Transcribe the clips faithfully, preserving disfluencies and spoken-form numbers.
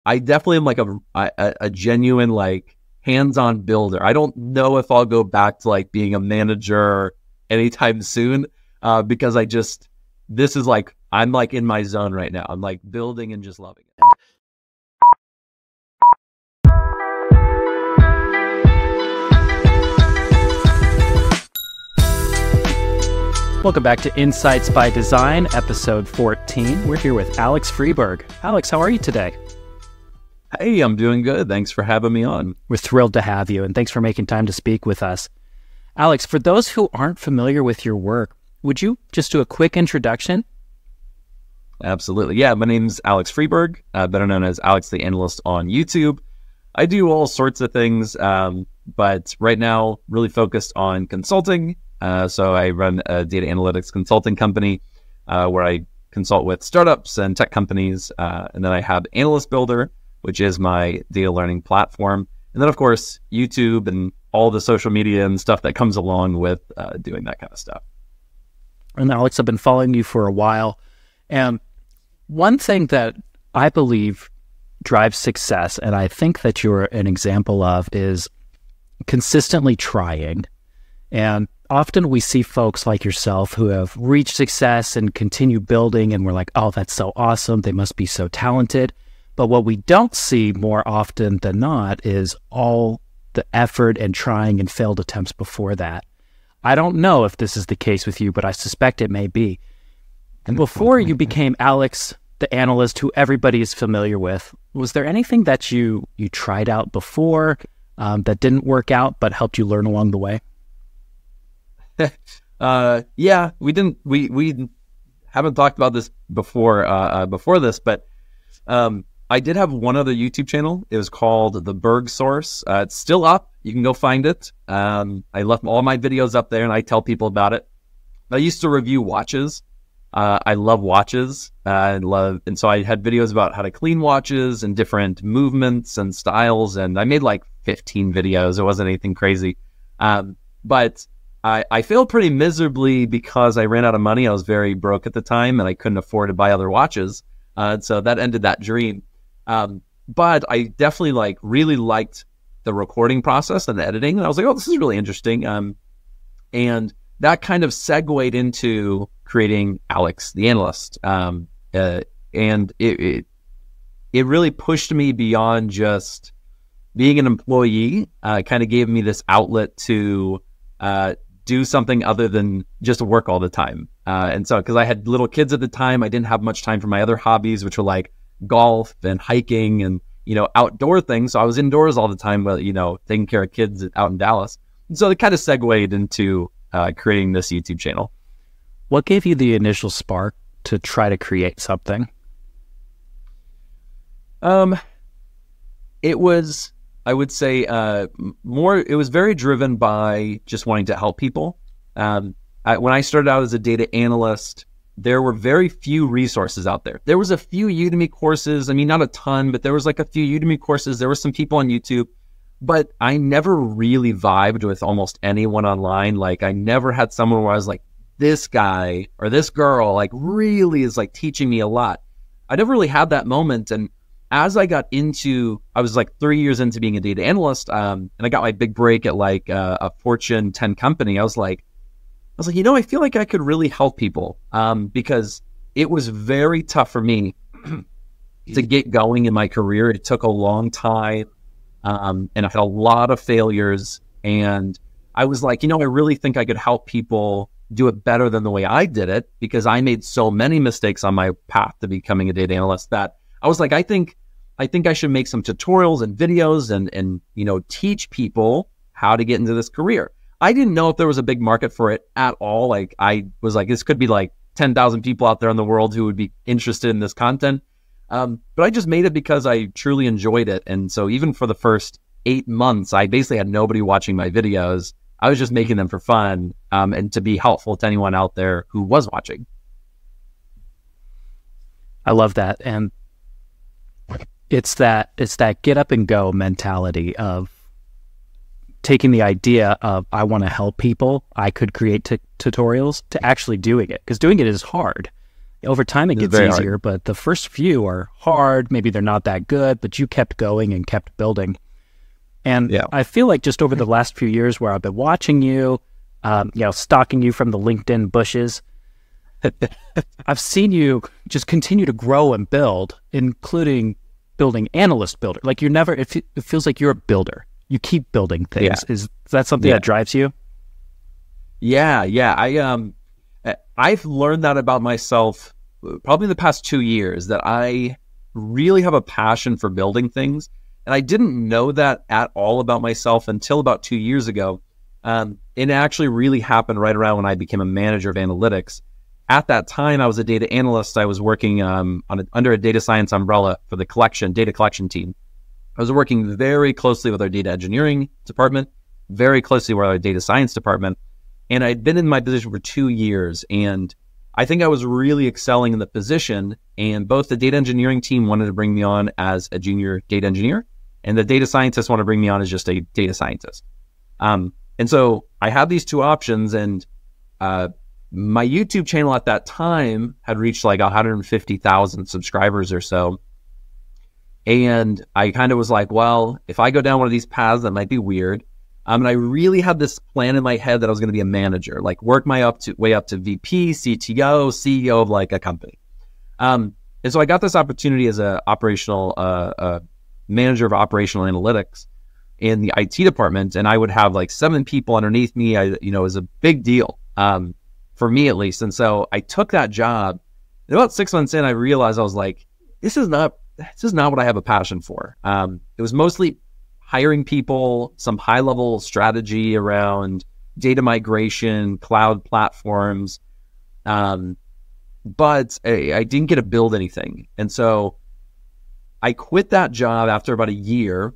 I definitely am like a, a, a genuine, like hands-on builder. I don't know if I'll go back to like being a manager anytime soon, uh, because I just, this is like, I'm like in my zone right now. I'm like building and just loving it. Welcome back to Insights by Design, episode fourteen. We're here with Alex Freberg. Alex, how are you today? Hey, I'm doing good. Thanks for having me on. We're thrilled to have you, and thanks for making time to speak with us. Alex, for those who aren't familiar with your work, would you just do a quick introduction? Absolutely. Yeah, my name's Alex Freberg, uh, better known as Alex the Analyst on YouTube. I do all sorts of things, um, but right now, really focused on consulting. Uh, so I run a data analytics consulting company uh, where I consult with startups and tech companies. Uh, and then I have Analyst Builder, which is my data learning platform. And then, of course, YouTube and all the social media and stuff that comes along with uh, doing that kind of stuff. And Alex, I've been following you for a while. And one thing that I believe drives success, and I think that you're an example of, is consistently trying. And often we see folks like yourself who have reached success and continue building, and we're like, oh, that's so awesome. They must be so talented. But what we don't see more often than not is all the effort and trying and failed attempts before that. I don't know if this is the case with you, but I suspect it may be. And before you became Alex, the analyst who everybody is familiar with, was there anything that you, you tried out before um, that didn't work out but helped you learn along the way? uh, yeah, we didn't, we, we haven't talked about this before, uh, uh, before this, but, um, I did have one other YouTube channel. It was called The Berg Source. Uh, it's still up. You can go find it. Um, I left all my videos up there and I tell people about it. I used to review watches. Uh, I love watches. Uh, I love, and so I had videos about how to clean watches and different movements and styles. And I made like fifteen videos. It wasn't anything crazy. Um, but I, I failed pretty miserably because I ran out of money. I was very broke at the time and I couldn't afford to buy other watches. Uh, so that ended that dream. Um, but I definitely like really liked the recording process and the editing. And I was like, oh, this is really interesting. Um, and that kind of segued into creating Alex the Analyst. Um, uh, and it, it, it really pushed me beyond just being an employee. Uh, it kind of gave me this outlet to, uh, do something other than just work all the time. Uh, and so, cause I had little kids at the time, I didn't have much time for my other hobbies, which were like golf and hiking and, you know, outdoor things. So I was indoors all the time, but, you know, taking care of kids out in Dallas. And so it kind of segued into uh, creating this YouTube channel. What gave you the initial spark to try to create something? Um, it was, I would say, uh, more, it was very driven by just wanting to help people. Um, I, when I started out as a data analyst, there were very few resources out there. There was a few Udemy courses. I mean, not a ton, but there was like a few Udemy courses. There were some people on YouTube, but I never really vibed with almost anyone online. Like I never had someone where I was like, this guy or this girl, like really is like teaching me a lot. I never really had that moment. And as I got into, I was like three years into being a data analyst, um, and I got my big break at like uh, a Fortune ten company. I was like, I was like, you know, I feel like I could really help people, um, because it was very tough for me to get going in my career. It took a long time, um, and I had a lot of failures. And I was like, you know, I really think I could help people do it better than the way I did it, because I made so many mistakes on my path to becoming a data analyst that I was like, I think, I think I should make some tutorials and videos and, and, you know, teach people how to get into this career. I didn't know if there was a big market for it at all. Like I was like, this could be like ten thousand people out there in the world who would be interested in this content. Um, but I just made it because I truly enjoyed it. And so even for the first eight months, I basically had nobody watching my videos. I was just making them for fun, um, and to be helpful to anyone out there who was watching. I love that. And it's that, it's that get up and go mentality of taking the idea of, I want to help people, I could create t- tutorials, to actually doing it. Because doing it is hard. Over time, it It's gets very easier, hard. but the first few are hard. Maybe they're not that good, but you kept going and kept building. And Yeah. I feel like just over the last few years where I've been watching you, um, you know, stalking you from the LinkedIn bushes, I've seen you just continue to grow and build, including building Analyst Builder. Like you're never, it, fe- it feels like you're a builder. You keep building things. Yeah. Is, is that something Yeah. that drives you? Yeah, yeah. I um, I- I've learned that about myself uh, probably in the past two years that I really have a passion for building things, and I didn't know that at all about myself until about two years ago. Um, it actually really happened right around when I became a manager of analytics. At that time, I was a data analyst. I was working um, on a, under a data science umbrella for the collection data collection team. I was working very closely with our data engineering department, very closely with our data science department. And I'd been in my position for two years. And I think I was really excelling in the position. And both the data engineering team wanted to bring me on as a junior data engineer, and the data scientists wanted to bring me on as just a data scientist. Um, and so I had these two options. And uh, my YouTube channel at that time had reached like one hundred fifty thousand subscribers or so. And I kind of was like, well, if I go down one of these paths, that might be weird. Um, and I really had this plan in my head that I was going to be a manager, like work my up to way up to V P, C T O, C E O of like a company. Um, and so I got this opportunity as a operational uh, uh, manager of operational analytics in the I T department, and I would have like seven people underneath me. I, you know, it was a big deal um, for me at least. And so I took that job. And about six months in, I realized I was like, this is not this is not what I have a passion for. Um, it was mostly hiring people, some high level strategy around data migration, cloud platforms. Um, but I, I didn't get to build anything. And so I quit that job after about a year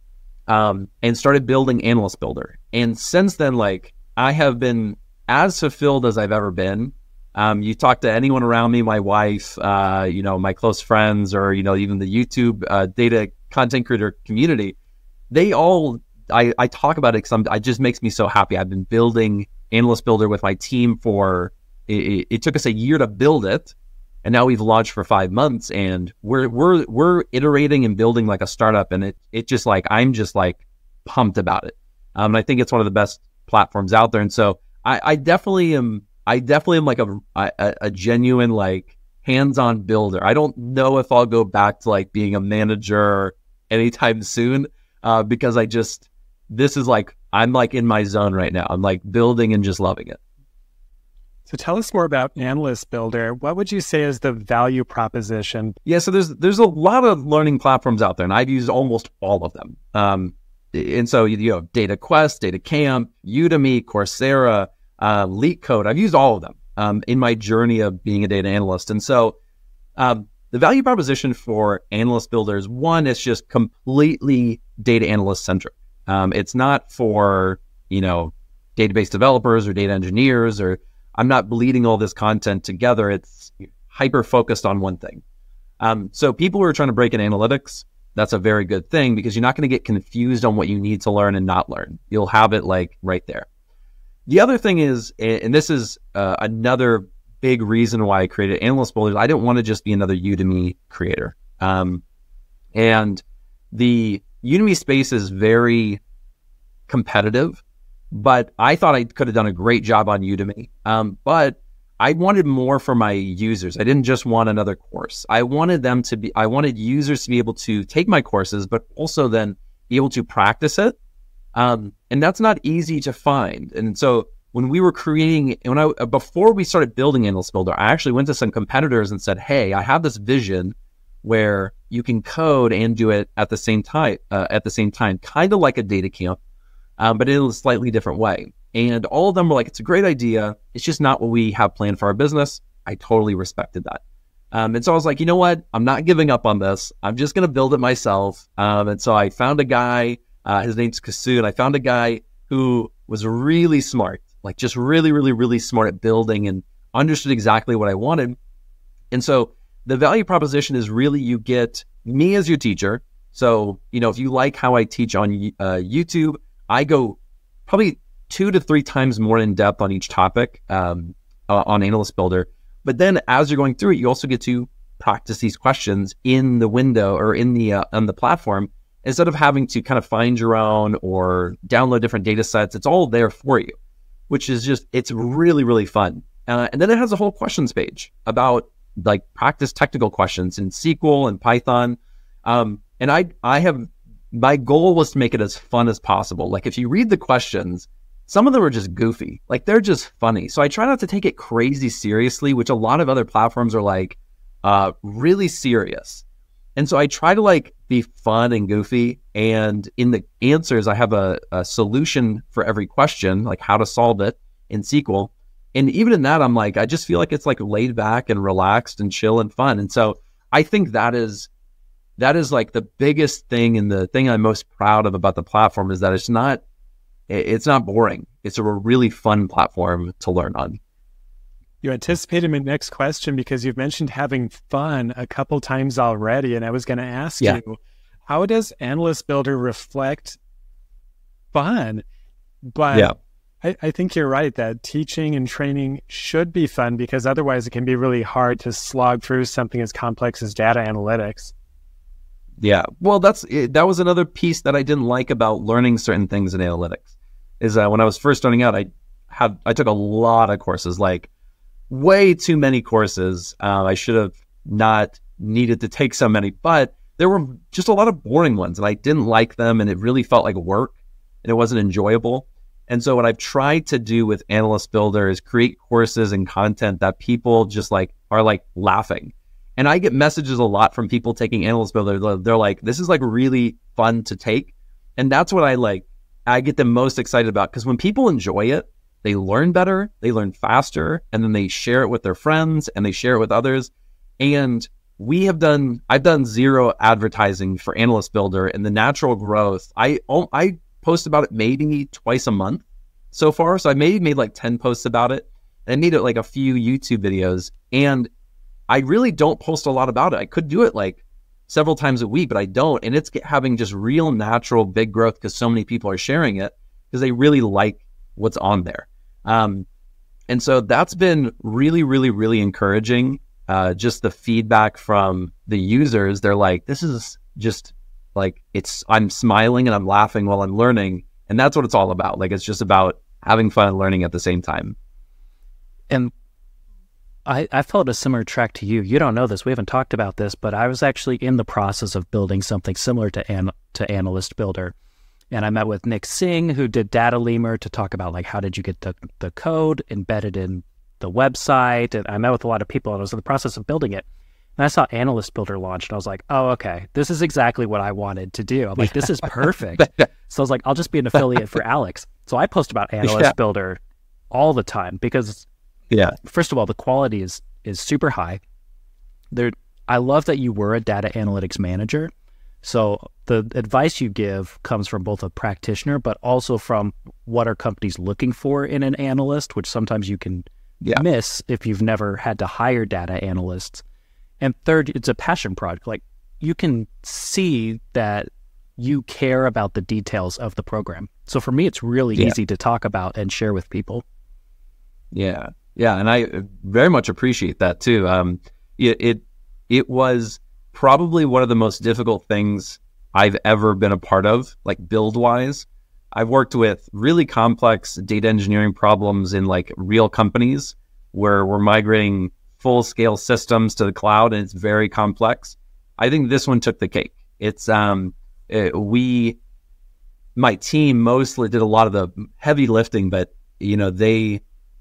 um, and started building Analyst Builder. And since then, like I have been as fulfilled as I've ever been. Um, you talk to anyone around me, my wife, uh, you know, my close friends, or, you know, even the YouTube uh, data content creator community, they all, I, I talk about it because I'm, it just makes me so happy. I've been building Analyst Builder with my team for, it, it took us a year to build it. And now we've launched for five months and we're, we're, we're iterating and building like a startup. And it, it just like, I'm just like pumped about it. Um, and I think it's one of the best platforms out there. And so I, I definitely am, I definitely am like a, a, a genuine, like hands-on builder. I don't know if I'll go back to like being a manager anytime soon. Uh, because I just, this is like, I'm like in my zone right now. I'm like building and just loving it. So tell us more about Analyst Builder. What would you say is the value proposition? Yeah, so there's there's a lot of learning platforms out there, and I've used almost all of them. Um, and so, you know, DataQuest, DataCamp, Udemy, Coursera, uh, LeetCode, I've used all of them um, in my journey of being a data analyst. And so, um, the value proposition for Analyst Builder is, one, it's just completely data analyst centric. Um, it's not for, you know, database developers or data engineers, or I'm not bleeding all this content together. It's hyper focused on one thing. Um, so people who are trying to break in analytics, that's a very good thing because you're not going to get confused on what you need to learn and not learn. You'll have it like right there. The other thing is, and this is uh, another big reason why I created Analyst Builder, I didn't want to just be another Udemy creator. Um, and the Udemy space is very competitive, but I thought I could have done a great job on Udemy. Um, but I wanted more for my users. I didn't just want another course. I wanted them to be, I wanted users to be able to take my courses, but also then be able to practice it. Um, and that's not easy to find. And so when we were creating, when I, before we started building Analyst Builder, I actually went to some competitors and said, hey, I have this vision where you can code and do it at the same time, uh, at the same time, kind of like a data camp, um, but in a slightly different way. And all of them were like, it's a great idea. It's just not what we have planned for our business. I totally respected that. Um, and so I was like, you know what? I'm not giving up on this. I'm just going to build it myself. Um, and so I found a guy, uh, his name's Kasu, and I found a guy who was really smart, like just really, really, really smart at building and understood exactly what I wanted. And so the value proposition is really you get me as your teacher. So, you know, if you like how I teach on uh, YouTube, I go probably two to three times more in depth on each topic um, uh, on Analyst Builder. But then as you're going through it, you also get to practice these questions in the window or in the uh, on the platform instead of having to kind of find your own or download different data sets. It's all there for you, which is just, it's really, really fun. Uh, and then it has a whole questions page about like practice technical questions in S Q L and Python. Um, and I, I have, my goal was to make it as fun as possible. Like if you read the questions, some of them are just goofy, like they're just funny. So I try not to take it crazy seriously, which a lot of other platforms are like uh, really serious. And so I try to like be fun and goofy. And in the answers, I have a, a solution for every question, like how to solve it in S Q L. And even in that, I'm like, I just feel like it's like laid back and relaxed and chill and fun. And so I think that is, that is like the biggest thing, and the thing I'm most proud of about the platform is that it's not, it's not boring. It's a really fun platform to learn on. You anticipated my next question because you've mentioned having fun a couple times already. And I was going to ask yeah. you, how does Analyst Builder reflect fun? But yeah. I, I think you're right that teaching and training should be fun, because otherwise it can be really hard to slog through something as complex as data analytics. Yeah. Well, that's, that was another piece that I didn't like about learning certain things in analytics, is that when I was first starting out, I had, I took a lot of courses, like way too many courses. Uh, I should have not needed to take so many, but there were just a lot of boring ones and I didn't like them, and it really felt like work and it wasn't enjoyable. And so what I've tried to do with Analyst Builder is create courses and content that people just like are like laughing. And I get messages a lot from people taking Analyst Builder. They're like, this is like really fun to take. And that's what I like, I get them most excited about, because when people enjoy it, they learn better, they learn faster, and then they share it with their friends and they share it with others. And we have done, I've done zero advertising for Analyst Builder, and the natural growth, I, I post about it maybe twice a month so far. So I maybe made like ten posts about it, and I made it like a few YouTube videos, and I really don't post a lot about it. I could do it like several times a week, but I don't. And it's having just real natural big growth because so many people are sharing it because they really like what's on there. Um, and so that's been really, really, really encouraging. Uh, just the feedback from the users, they're like, this is just like, it's, I'm smiling and I'm laughing while I'm learning. And that's what it's all about. Like, it's just about having fun and learning at the same time. And I, I followed a similar track to you. You don't know this. We haven't talked about this, but I was actually in the process of building something similar to an, to Analyst Builder. And I met with Nick Singh, who did Data Lemur, to talk about like, how did you get the, the code embedded in the website? And I met with a lot of people, and I was in the process of building it. And I saw Analyst Builder launch, and I was like, oh, okay, this is exactly what I wanted to do. I'm like, this is perfect. So I was like, I'll just be an affiliate for Alex. So I post about Analyst yeah. Builder all the time because, yeah, first of all, the quality is is super high. There, I love that you were a data analytics manager. So the advice you give comes from both a practitioner, but also from what are companies looking for in an analyst, which sometimes you can yeah. miss if you've never had to hire data analysts. And third, it's a passion project. Like, you can see that you care about the details of the program. So for me, it's really yeah. easy to talk about and share with people. Yeah. Yeah. And I very much appreciate that too. Um, it, it, it was probably one of the most difficult things I've ever been a part of, like build wise. I've worked with really complex data engineering problems in like real companies where we're migrating full scale systems to the cloud, and it's very complex. I think this one took the cake. It's, um, it, we, my team mostly did a lot of the heavy lifting, but you know, they,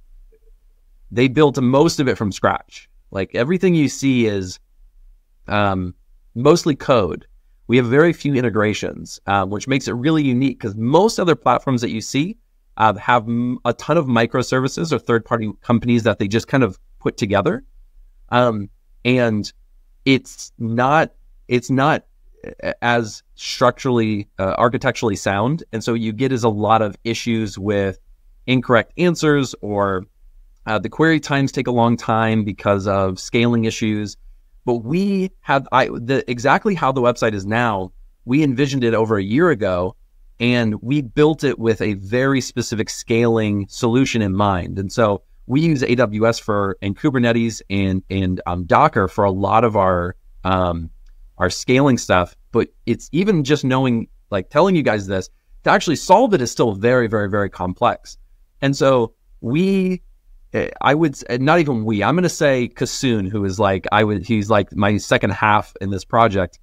they built most of it from scratch. Like everything you see is, um, mostly code. We have very few integrations, uh, which makes it really unique because most other platforms that you see uh, have m- a ton of microservices or third-party companies that they just kind of put together. Um, and it's not, it's not as structurally, uh, architecturally sound. And so you get is a lot of issues with incorrect answers, or uh, the query times take a long time because of scaling issues. But we had I the exactly how the website is now, we envisioned it over a year ago, and we built it with a very specific scaling solution in mind. And so we use A W S for and Kubernetes and and um, Docker for a lot of our um, our scaling stuff. But it's even just knowing, like telling you guys this, to actually solve it is still very, very, very complex. And so we, I would, not even we, I'm going to say Kasoon, who is like, I would, he's like my second half in this project.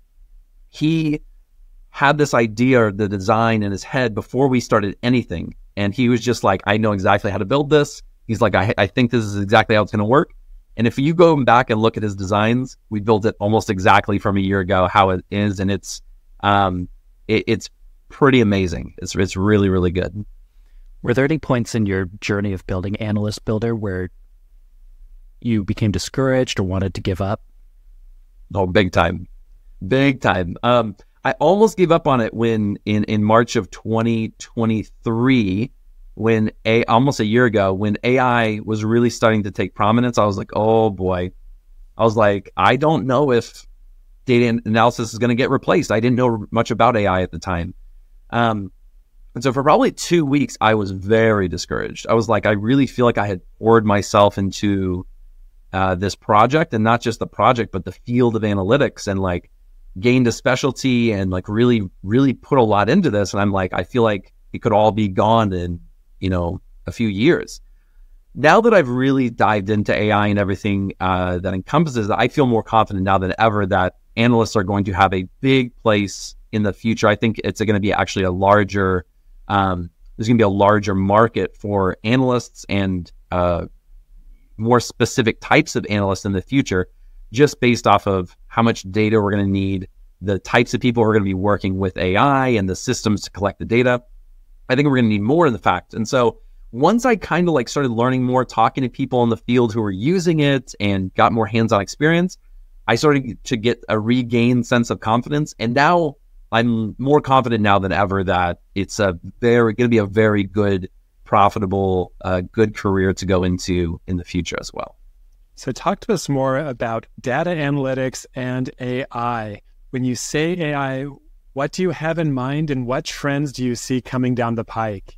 He had this idea or the design in his head before we started anything. And he was just like, I know exactly how to build this. He's like, I, I think this is exactly how it's going to work. And if you go back and look at his designs, we built it almost exactly from a year ago, how it is. And it's, um, it, it's pretty amazing. It's, it's really, really good. Were there any points in your journey of building Analyst Builder where you became discouraged or wanted to give up? Oh, big time. Big time. Um, I almost gave up on it when in, in March of twenty twenty-three, when a almost a year ago, when A I was really starting to take prominence. I was like, oh boy. I was like, I don't know if data analysis is going to get replaced. I didn't know much about A I at the time. Um, and so for probably two weeks, I was very discouraged. I was like, I really feel like I had poured myself into uh, this project, and not just the project, but the field of analytics, and like gained a specialty and like really, really put a lot into this. And I'm like, I feel like it could all be gone in, you know, a few years. Now that I've really dived into A I and everything uh, that encompasses it, I feel more confident now than ever that analysts are going to have a big place in the future. I think it's going to be actually a larger, um, there's going to be a larger market for analysts and uh, more specific types of analysts in the future, just based off of how much data we're going to need, the types of people who are going to be working with A I and the systems to collect the data. I think we're going to need more in the fact. And so once I kind of like started learning more, talking to people in the field who were using it and got more hands-on experience, I started to get a regained sense of confidence. And now I'm more confident now than ever that it's a very going to be a very good, profitable, uh, good career to go into in the future as well. So talk to us more about data analytics and A I. When you say A I, what do you have in mind, and what trends do you see coming down the pike?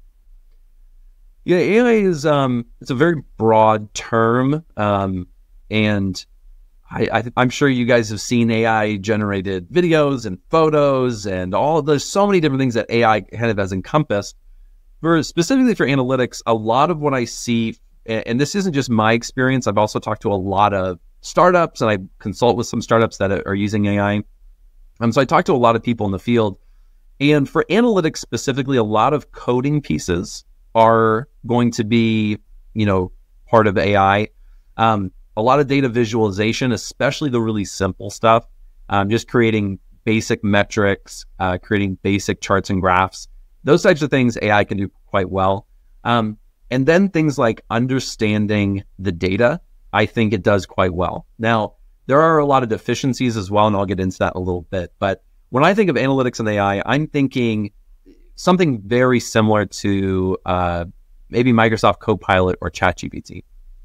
Yeah, A I is um, it's a very broad term, um, and I, I, I'm sure you guys have seen A I generated videos and photos and all. There's so many different things that A I kind of has encompassed. For specifically for analytics, a lot of what I see, and this isn't just my experience, I've also talked to a lot of startups, and I consult with some startups that are using A I. Um, so I talked to a lot of people in the field, and for analytics specifically, a lot of coding pieces are going to be, you know, part of A I. Um, a lot of data visualization, especially the really simple stuff, um, just creating basic metrics, uh, creating basic charts and graphs. Those types of things A I can do quite well. Um, and then things like understanding the data, I think it does quite well. Now, there are a lot of deficiencies as well, and I'll get into that in a little bit. But when I think of analytics and A I, I'm thinking something very similar to uh, maybe Microsoft Copilot or ChatGPT.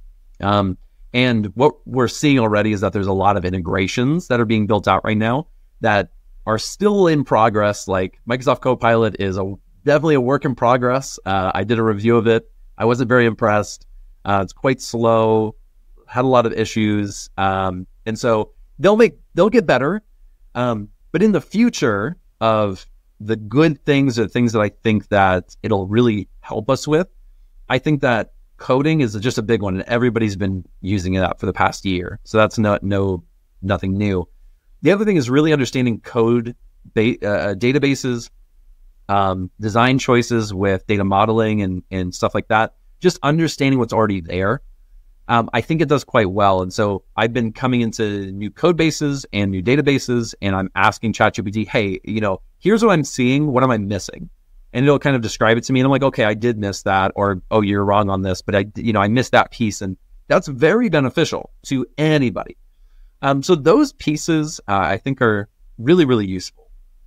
Um, and what we're seeing already is that there's a lot of integrations that are being built out right now that are still in progress. Like Microsoft Copilot is a, definitely a work in progress. Uh, I did a review of it. I wasn't very impressed. Uh, it's quite slow, had a lot of issues. Um, and so they'll make, they'll get better. Um, but in the future of the good things or things that I think that it'll really help us with, I think that coding is just a big one, and everybody's been using it up for the past year. So that's not, no, nothing new. The other thing is really understanding code ba- uh, databases, um, design choices with data modeling and, and stuff like that. Just understanding what's already there. Um, I think it does quite well. And so I've been coming into new code bases and new databases, and I'm asking ChatGPT, hey, you know, here's what I'm seeing. What am I missing? And it'll kind of describe it to me. And I'm like, okay, I did miss that. Or, oh, you're wrong on this, but I, you know, I missed that piece. And that's very beneficial to anybody. Um, so those pieces, uh, I think, are really, really useful.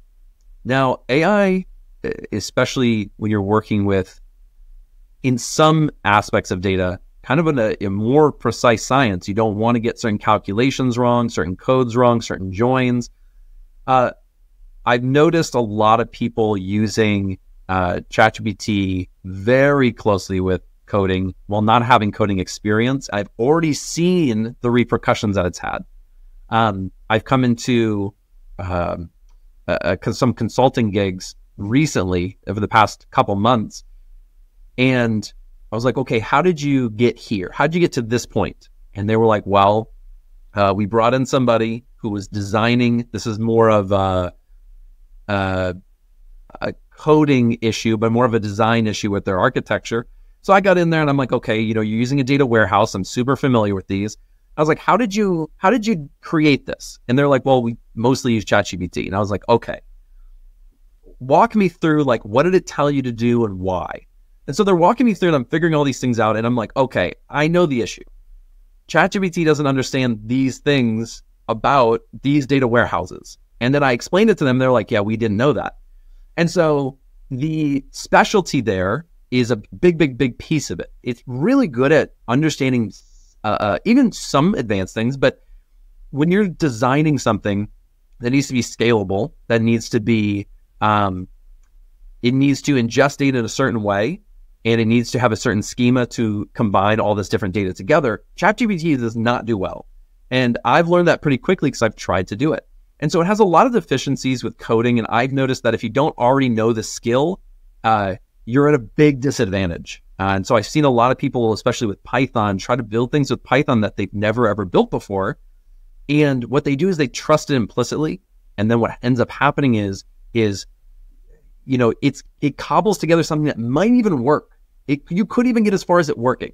Now, A I, especially when you're working with, in some aspects of data, kind of in a, a more precise science. You don't want to get certain calculations wrong, certain codes wrong, certain joins. Uh, I've noticed a lot of people using uh, ChatGPT very closely with coding while not having coding experience. I've already seen the repercussions that it's had. Um, I've come into um, uh, uh, some consulting gigs recently over the past couple months, and I was like, okay, how did you get here? How did you get to this point? And they were like, well, uh, we brought in somebody who was designing. This is more of a, a, a coding issue, but more of a design issue with their architecture. So I got in there and I'm like, okay, you know, you're using a data warehouse. I'm super familiar with these. I was like, how did you, how did you create this? And they're like, well, we mostly use ChatGPT. And I was like, okay, walk me through, like, what did it tell you to do and why? And so they're walking me through and I'm figuring all these things out. And I'm like, okay, I know the issue. ChatGPT doesn't understand these things about these data warehouses. And then I explained it to them. They're like, yeah, we didn't know that. And so the specialty there is a big, big, big piece of it. It's really good at understanding uh, uh, even some advanced things. But when you're designing something that needs to be scalable, that needs to be, um, it needs to ingest data in a certain way, and it needs to have a certain schema to combine all this different data together, ChatGPT does not do well. And I've learned that pretty quickly because I've tried to do it. And so it has a lot of deficiencies with coding. And I've noticed that if you don't already know the skill, uh, you're at a big disadvantage. Uh, and so I've seen a lot of people, especially with Python, try to build things with Python that they've never, ever built before. And what they do is they trust it implicitly. And then what ends up happening is, is, you know, it's, it cobbles together something that might even work. It, you could even get as far as it working.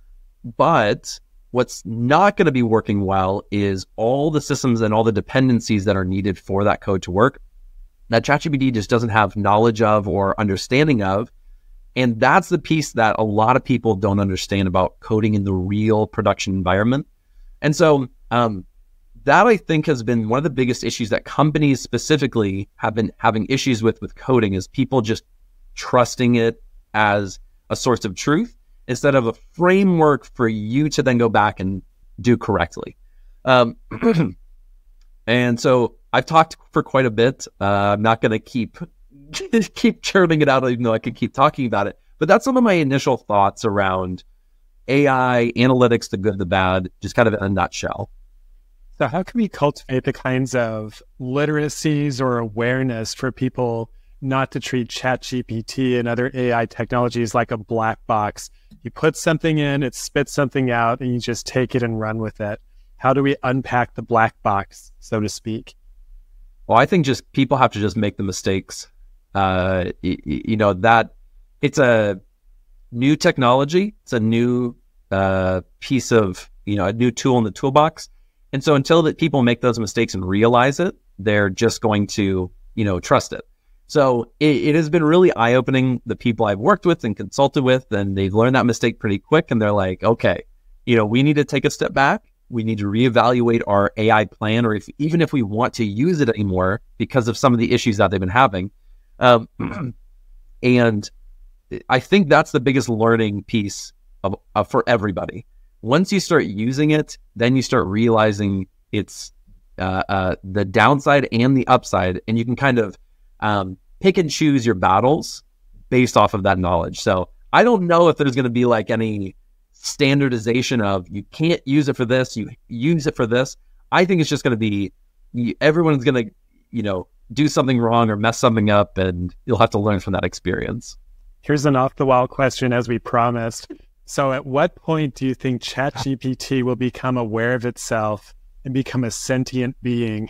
But what's not going to be working well is all the systems and all the dependencies that are needed for that code to work that ChatGPT just doesn't have knowledge of or understanding of. And that's the piece that a lot of people don't understand about coding in the real production environment. And so um, that, I think, has been one of the biggest issues that companies specifically have been having issues with with coding, is people just trusting it as a source of truth instead of a framework for you to then go back and do correctly. Um, and so I've talked for quite a bit. Uh, I'm not going to keep keep churning it out, even though I could keep talking about it. But that's some of my initial thoughts around A I, analytics, the good, the bad, just kind of in a nutshell. So how can we cultivate the kinds of literacies or awareness for people not to treat ChatGPT and other A I technologies like a black box? You put something in, it spits something out, and you just take it and run with it. How do we unpack the black box, so to speak? Well, I think just people have to just make the mistakes. Uh, you, you know, that it's a new technology. It's a new uh, piece of, you know, a new tool in the toolbox. And so until that people make those mistakes and realize it, they're just going to, you know, trust it. So it, it has been really eye-opening, the people I've worked with and consulted with, and they've learned that mistake pretty quick. And they're like, okay, you know, we need to take a step back. We need to reevaluate our A I plan, or if, even if we want to use it anymore because of some of the issues that they've been having. Um, and I think that's the biggest learning piece of, of for everybody. Once you start using it, then you start realizing it's uh, uh, the downside and the upside, and you can kind of um, pick and choose your battles based off of that knowledge. So I don't know if there's going to be like any standardization of you can't use it for this, you use it for this. I think it's just going to be everyone's going to, you know, do something wrong or mess something up, and you'll have to learn from that experience. Here's an off-the-wall question, as we promised. So at what point do you think ChatGPT will become aware of itself and become a sentient being?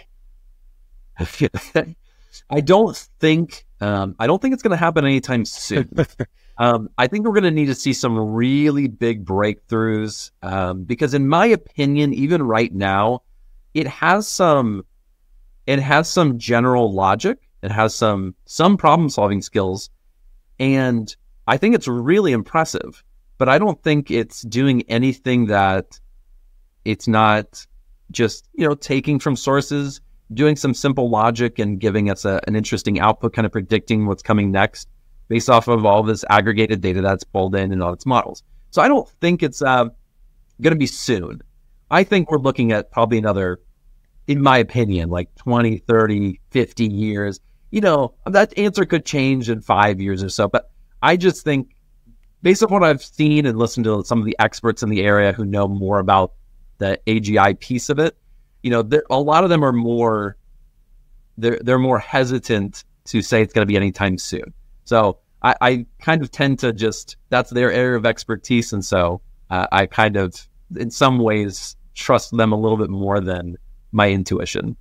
I don't think um, I don't think it's going to happen anytime soon. um, I think we're going to need to see some really big breakthroughs um, because, in my opinion, even right now, it has some it has some general logic. It has some some problem solving skills, and I think it's really impressive. But I don't think it's doing anything that it's not just, you know, taking from sources, doing some simple logic and giving us a, an interesting output, kind of predicting what's coming next based off of all this aggregated data that's pulled in and all its models. So I don't think it's uh, going to be soon. I think we're looking at probably another, in my opinion, like twenty, thirty, fifty years. You know, that answer could change in five years or so, but I just think based on what I've seen and listened to some of the experts in the area who know more about the A G I piece of it, you know, there, a lot of them are more, they're, they're more hesitant to say it's going to be anytime soon. So I, I kind of tend to just, that's their area of expertise. And so uh, I kind of, in some ways, trust them a little bit more than my intuition.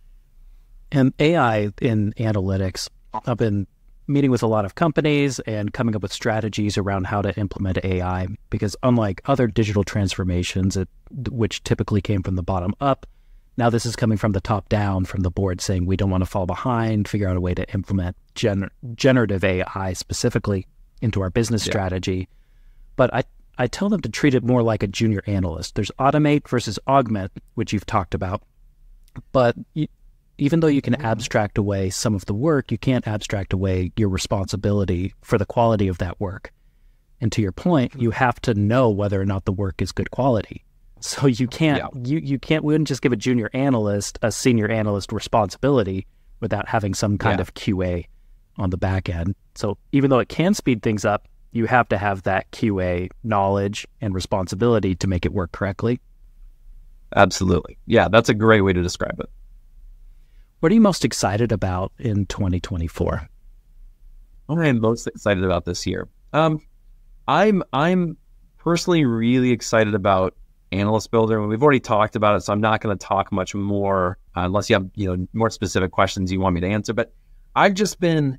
And A I in analytics, I've been meeting with a lot of companies and coming up with strategies around how to implement A I, because unlike other digital transformations, it, which typically came from the bottom up, now this is coming from the top down, from the board saying we don't want to fall behind, figure out a way to implement gener- generative A I specifically into our business yeah. strategy. But I, I tell them to treat it more like a junior analyst. There's automate versus augment, which you've talked about. But you, even though you can abstract away some of the work, you can't abstract away your responsibility for the quality of that work. And to your point, you have to know whether or not the work is good quality. So you can't, yeah. you, you can't, we wouldn't just give a junior analyst a senior analyst responsibility without having some kind yeah. of Q A on the back end. So even though it can speed things up, you have to have that Q A knowledge and responsibility to make it work correctly. Absolutely. Yeah, that's a great way to describe it. What are you most excited about in twenty twenty-four? What I am most excited about this year? Um, I'm I'm personally really excited about Analyst Builder. We've already talked about it, so I'm not going to talk much more uh, unless you have you know more specific questions you want me to answer. But I've just been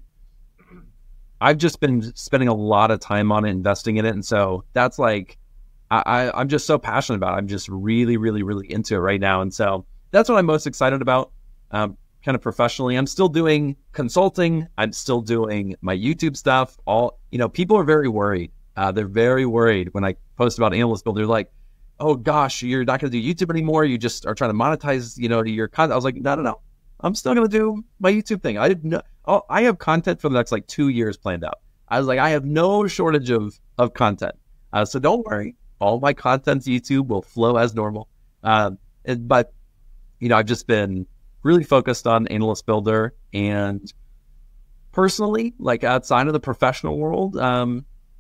I've just been spending a lot of time on it, investing in it, and so that's like I, I I'm just so passionate about it. I'm just really, really, really into it right now, and so that's what I'm most excited about. Um, kind of professionally, I'm still doing consulting. I'm still doing my YouTube stuff. All, you know, people are very worried. Uh, they're very worried when I post about Analyst Builder. They're like, oh gosh, you're not going to do YouTube anymore. You just are trying to monetize, you know, your content. I was like, no, no, no. I'm still going to do my YouTube thing. I didn't know. Oh, I have content for the next like two years planned out. I was like, I have no shortage of, of content. Uh, so don't worry. All my content's YouTube will flow as normal. Um, and, but, you know, I've just been really focused on Analyst Builder, and personally, like outside of the professional world, um,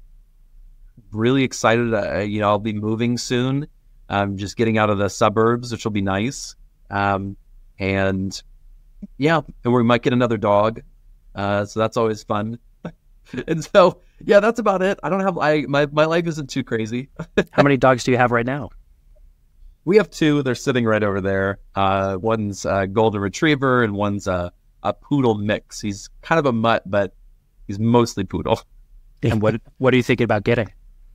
really excited. Uh, you know, I'll be moving soon. Um, just getting out of the suburbs, which will be nice. Um, and yeah, and we might get another dog. Uh, so that's always fun. And so, yeah, that's about it. I don't have, I, my, my life isn't too crazy. How many dogs do you have right now? We have two. They're sitting right over there. Uh, one's a golden retriever and one's a, a poodle mix. He's kind of a mutt, but he's mostly poodle. And what what are you thinking about getting?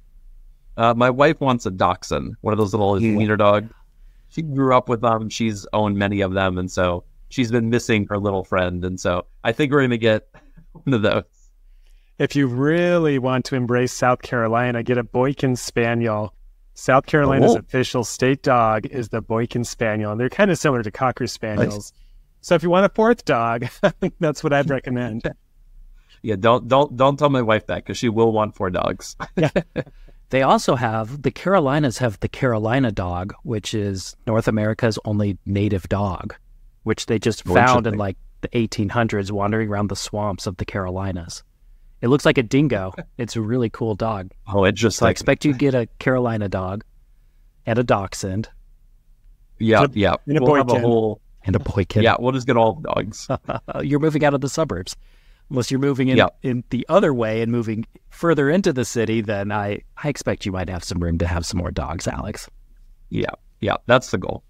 Uh, my wife wants a dachshund, one of those little yeah. wiener dogs. She grew up with them. She's owned many of them, and so she's been missing her little friend. And so I think we're going to get one of those. If you really want to embrace South Carolina, get a Boykin Spaniel. South Carolina's oh. official state dog is the Boykin Spaniel, and they're kind of similar to Cocker Spaniels. Nice. So if you want a fourth dog, that's what I'd recommend. Yeah, don't don't don't tell my wife that, because she will want four dogs. They also have, the Carolinas have the Carolina dog, which is North America's only native dog, which they just oh, found in like the eighteen hundreds wandering around the swamps of the Carolinas. It looks like a dingo. It's a really cool dog. Oh, it just so like... I expect you to get a Carolina dog and a dachshund. Yeah, so, yeah. And a we'll boykin. Have a whole... And a boykin. Yeah, we'll just get all dogs. You're moving out of the suburbs. Unless you're moving in, yeah. in the other way and moving further into the city, then I, I expect you might have some room to have some more dogs, Alex. Yeah, yeah, that's the goal.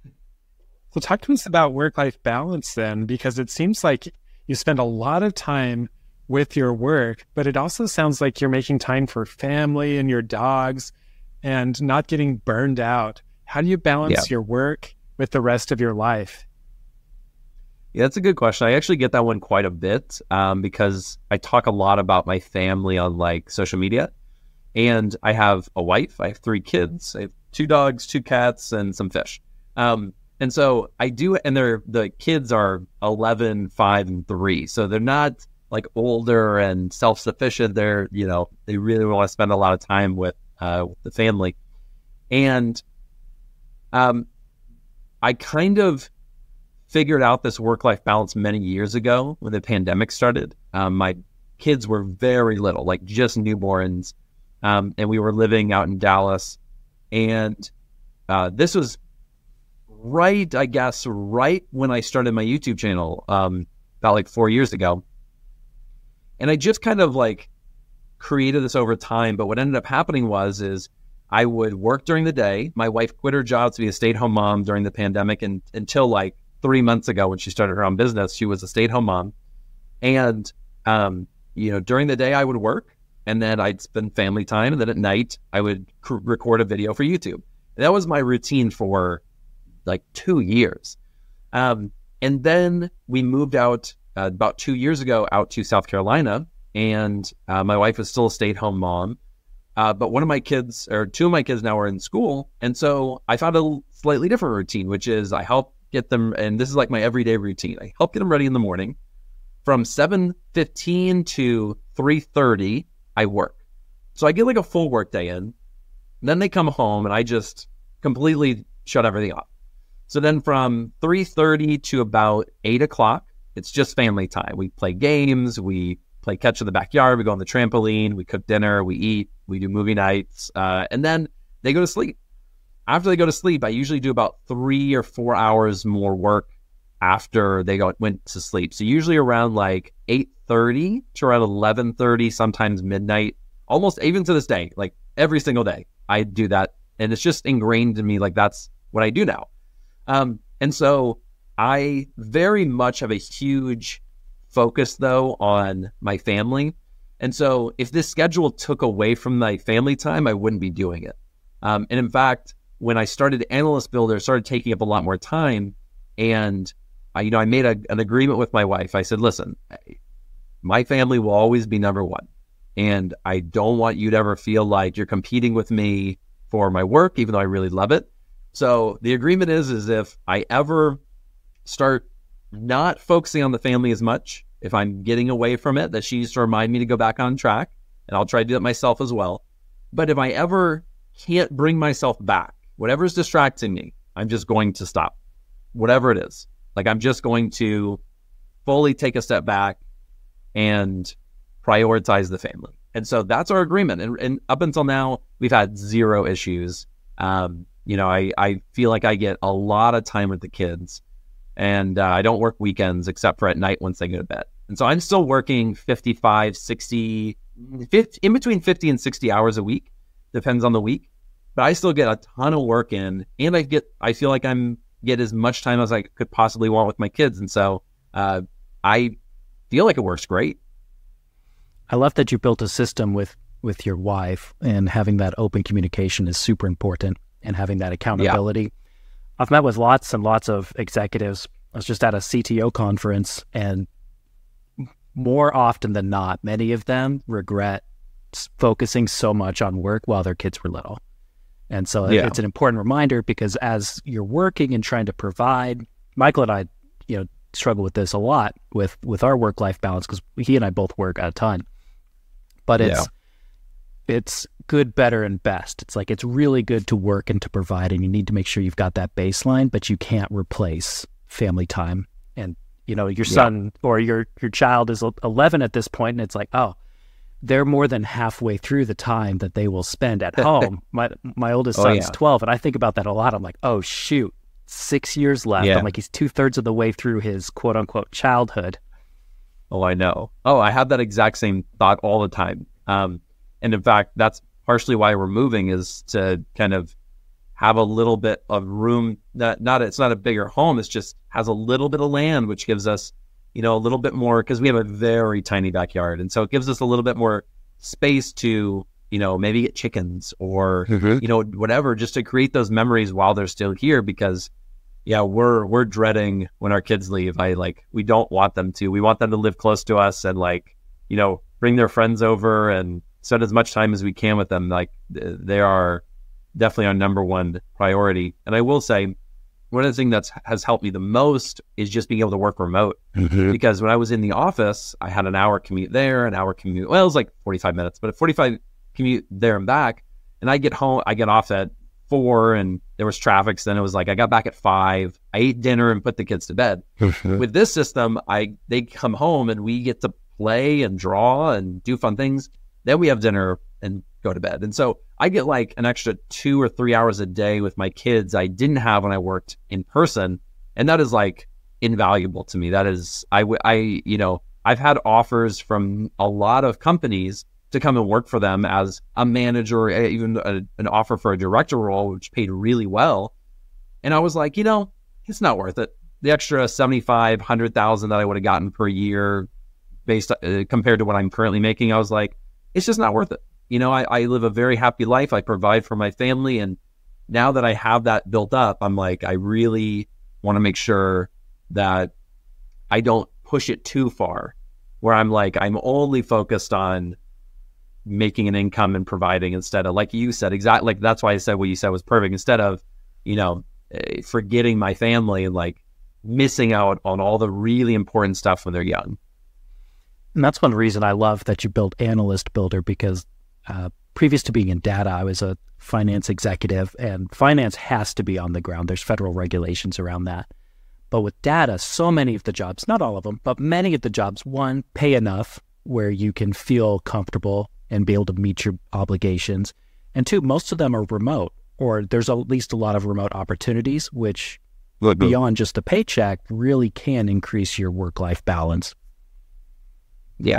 So talk to us about work-life balance then, because it seems like you spend a lot of time with your work, but it also sounds like you're making time for family and your dogs and not getting burned out. How do you balance yeah. your work with the rest of your life? Yeah, that's a good question. I actually get that one quite a bit um, because I talk a lot about my family on like social media, and I have a wife, I have three kids, I have two dogs, two cats, and some fish. Um, and so I do, and they're, the kids are eleven, five, and three. So they're not like older and self-sufficient. They're, you know, they really want to spend a lot of time with, uh, with the family. And um, I kind of figured out this work-life balance many years ago when the pandemic started. Um, my kids were very little, like just newborns. um, and we were living out in Dallas. And uh, this was right, I guess, right when I started my YouTube channel, um, about like four years ago. And I just kind of like created this over time. But what ended up happening was, is I would work during the day. My wife quit her job to be a stay-at-home mom during the pandemic, and until like three months ago when she started her own business, she was a stay-at-home mom. And, um, you know, during the day I would work, and then I'd spend family time. And then at night I would c- record a video for YouTube. And that was my routine for like two years. Um, and then we moved out uh, about two years ago out to South Carolina. And uh, my wife is still a stay-at-home mom. Uh, but one of my kids, or two of my kids now are in school. And so I found a slightly different routine, which is I help get them, and this is like my everyday routine. I help get them ready in the morning. From seven fifteen to three thirty, I work. So I get like a full work day in. Then they come home and I just completely shut everything off. So then from three thirty to about eight o'clock, it's just family time. We play games, we play catch in the backyard, we go on the trampoline, we cook dinner, we eat, we do movie nights, uh, and then they go to sleep. After they go to sleep, I usually do about three or four hours more work after they go, went to sleep. So usually around like eight thirty to around eleven thirty, sometimes midnight, almost even to this day, like every single day I do that. And it's just ingrained in me, like that's what I do now. Um, and so I very much have a huge focus though on my family. And so if this schedule took away from my family time, I wouldn't be doing it. Um, and in fact, when I started Analyst Builder, it started taking up a lot more time. And I, you know, I made a, an agreement with my wife. I said, listen, my family will always be number one. And I don't want you to ever feel like you're competing with me for my work, even though I really love it. So the agreement is, is if I ever start not focusing on the family as much, if I'm getting away from it, that she needs to remind me to go back on track, and I'll try to do that myself as well. But if I ever can't bring myself back, whatever's distracting me, I'm just going to stop, whatever it is. Like I'm just going to fully take a step back and prioritize the family. And so that's our agreement. And, and up until now, we've had zero issues. Um, you know, I, I feel like I get a lot of time with the kids, and uh, I don't work weekends except for at night once they go to bed. And so I'm still working fifty-five, sixty, fifty, in between fifty and sixty hours a week, depends on the week. But I still get a ton of work in, and I get, I feel like I'm get as much time as I could possibly want with my kids. And so uh, I feel like it works great. I love that you built a system with, with your wife, and having that open communication is super important, and having that accountability. Yeah. I've met with lots and lots of executives. I was just at a C T O conference, and more often than not, many of them regret focusing so much on work while their kids were little. And so yeah. it's an important reminder, because as you're working and trying to provide, Michael and I, you know, struggle with this a lot with, with our work-life balance, because he and I both work a ton. But it's yeah. it's good, better, and best. It's like, it's really good to work and to provide, and you need to make sure you've got that baseline, but you can't replace family time. And, you know, your son yeah. or your, your child is eleven at this point, and it's like, oh, they're more than halfway through the time that they will spend at home. my my oldest son's oh, yeah. twelve, and I think about that a lot. I'm like, oh, shoot, six years left. Yeah. I'm like, he's two-thirds of the way through his quote-unquote childhood. Oh, I know. Oh, I have that exact same thought all the time. Um, and in fact, that's partially why we're moving, is to kind of have a little bit of room. That not it's not a bigger home. It's just has a little bit of land, which gives us, you know, a little bit more, because we have a very tiny backyard. And so it gives us a little bit more space to, you know, maybe get chickens or, mm-hmm. you know, whatever, just to create those memories while they're still here. Because yeah, we're, we're dreading when our kids leave. I like, we don't want them to, we want them to live close to us and like, you know, bring their friends over and spend as much time as we can with them. Like they are definitely our number one priority. And I will say, one of the things that has helped me the most is just being able to work remote. Mm-hmm. Because when I was in the office, I had an hour commute there, an hour commute. Well, it was like forty-five minutes, but a forty-five commute there and back. And I get home, I get off at four, and there was traffic. So then it was like, I got back at five, I ate dinner and put the kids to bed. Mm-hmm. With this system, I they come home and we get to play and draw and do fun things. Then we have dinner and go to bed. And so I get like an extra two or three hours a day with my kids I didn't have when I worked in person. And that is like invaluable to me. That is, I, I, you know, I've had offers from a lot of companies to come and work for them as a manager, or even a, an offer for a director role, which paid really well. And I was like, you know, it's not worth it. The extra seventy-five, one hundred thousand that I would have gotten per year based uh, compared to what I'm currently making, I was like, it's just not worth it. You know, I, I live a very happy life. I provide for my family. And now that I have that built up, I'm like, I really want to make sure that I don't push it too far, where I'm like, I'm only focused on making an income and providing instead of, like you said, exactly, like that's why I said what you said was perfect. Instead of, you know, forgetting my family and like missing out on all the really important stuff when they're young. And that's one reason I love that you built Analyst Builder, because uh, previous to being in data, I was a finance executive, and finance has to be on the ground. There's federal regulations around that. But with data, so many of the jobs, not all of them, but many of the jobs, one, pay enough where you can feel comfortable and be able to meet your obligations. And two, most of them are remote, or there's at least a lot of remote opportunities, which Look, beyond just a paycheck really can increase your work-life balance. Yeah.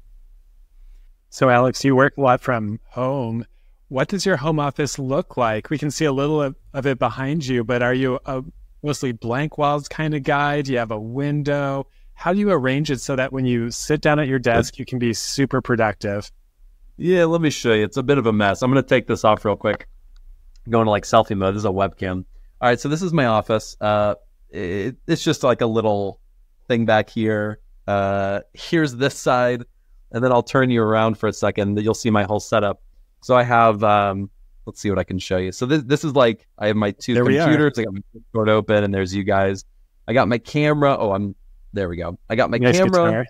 So Alex, you work a lot from home. What does your home office look like? We can see a little of, of it behind you, but are you a mostly blank walls kind of guy? Do you have a window? How do you arrange it so that when you sit down at your desk, you can be super productive? Yeah, let me show you. It's a bit of a mess. I'm going to take this off real quick. I'm going to like selfie mode. This is a webcam. All right, so this is my office. Uh, it, it's just like a little thing back here. Uh, here's this side, and then I'll turn you around for a second. You'll see my whole setup. So I have, um, let's see what I can show you. So this this is like, I have my two there computers. I got my Discord open, and there's you guys. I got my camera. Oh, I'm there. We go. I got my nice camera. Guitar.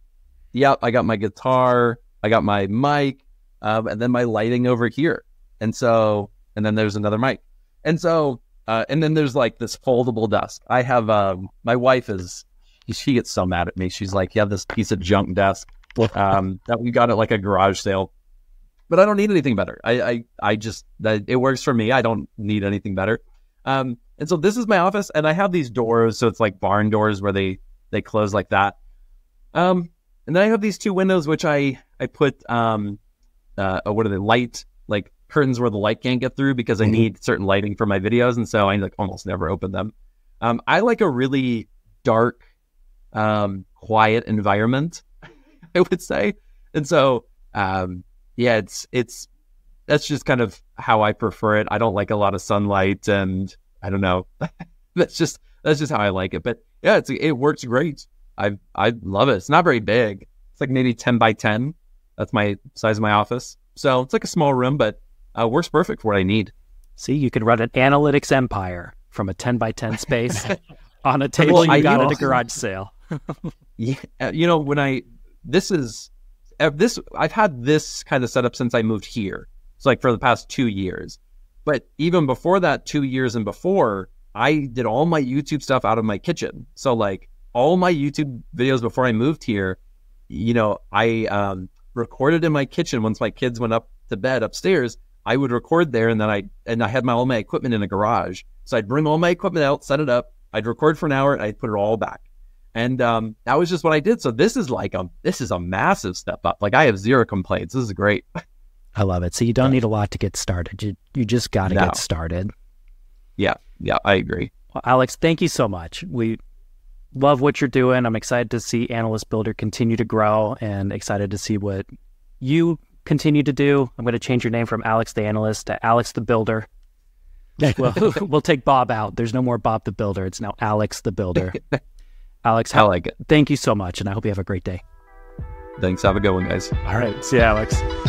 Yep, I got my guitar. I got my mic, um, and then my lighting over here. And so, and then there's another mic. And so, uh, and then there's like this foldable desk. I have, um, my wife is, she gets so mad at me. She's like, you have this piece of junk desk um, that we got at like a garage sale, but I don't need anything better. I, I, I just, that it works for me. I don't need anything better. Um, and so this is my office, and I have these doors. So it's like barn doors where they, they close like that. Um, and then I have these two windows, which I, I put, um, uh, what are they, light, like curtains where the light can't get through, because I mm-hmm. need certain lighting for my videos. And so I like almost never open them. Um, I like a really dark, um, quiet environment, I would say. And so, um, yeah, it's, it's, that's just kind of how I prefer it. I don't like a lot of sunlight, and I don't know. that's just, that's just how I like it. But yeah, it's, it works great. I, I love it. It's not very big. It's like maybe ten by ten. That's my size of my office. So it's like a small room, but uh, works perfect for what I need. See, you could run an analytics empire from a ten by ten space on a table well, you I got also, at a garage sale. Yeah, you know, when I, this is, this, I've had this kind of setup since I moved here. It's like for the past two years. But even before that, two years and before, I did all my YouTube stuff out of my kitchen. So like all my YouTube videos before I moved here, you know, I um, recorded in my kitchen. Once my kids went up to bed upstairs, I would record there, and then I, and I had my, all my equipment in a garage. So I'd bring all my equipment out, set it up. I'd record for an hour, and I'd put it all back. And um, that was just what I did. So this is like a, this is a massive step up. Like I have zero complaints. This is great. I love it. So you don't need a lot to get started. You you just got to no. get started. Yeah, yeah, I agree. Well, Alex, thank you so much. We love what you're doing. I'm excited to see Analyst Builder continue to grow, and excited to see what you continue to do. I'm going to change your name from Alex the Analyst to Alex the Builder. We'll, we'll take Bob out. There's no more Bob the Builder. It's now Alex the Builder. Alex, I like it. Thank you so much, and I hope you have a great day. Thanks. Have a good one, guys. All right. See you, Alex.